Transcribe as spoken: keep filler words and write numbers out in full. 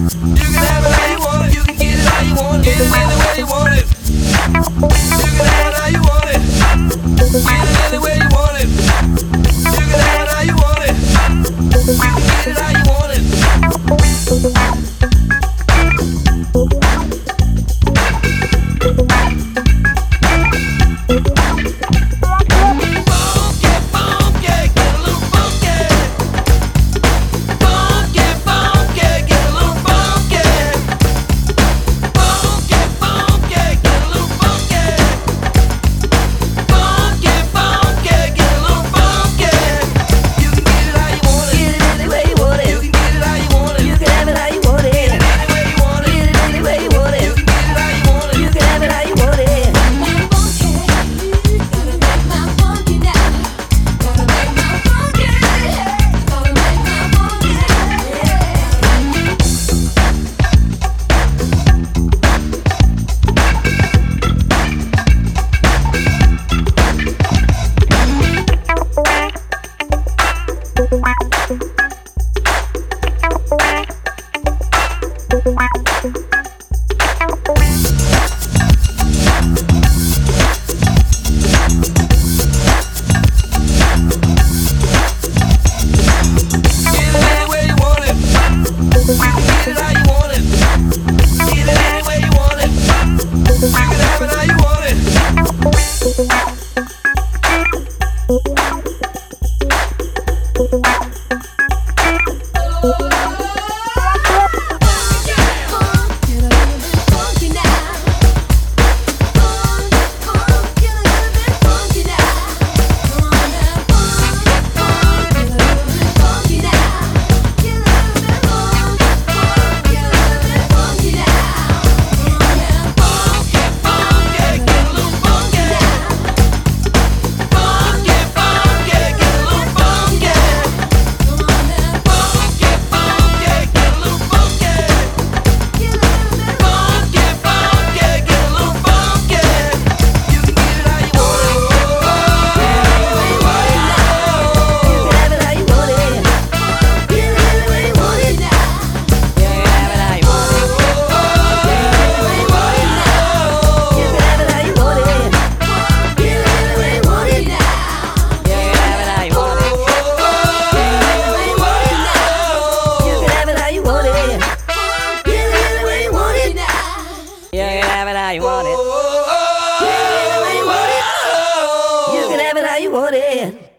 You can have it how you want it. You can get it how you want it. Get it any way you want it. You can have it how you want it. Get it any way you want it. You can have it how you want it. You can get it how you want it. You want it. You can have it how you want it.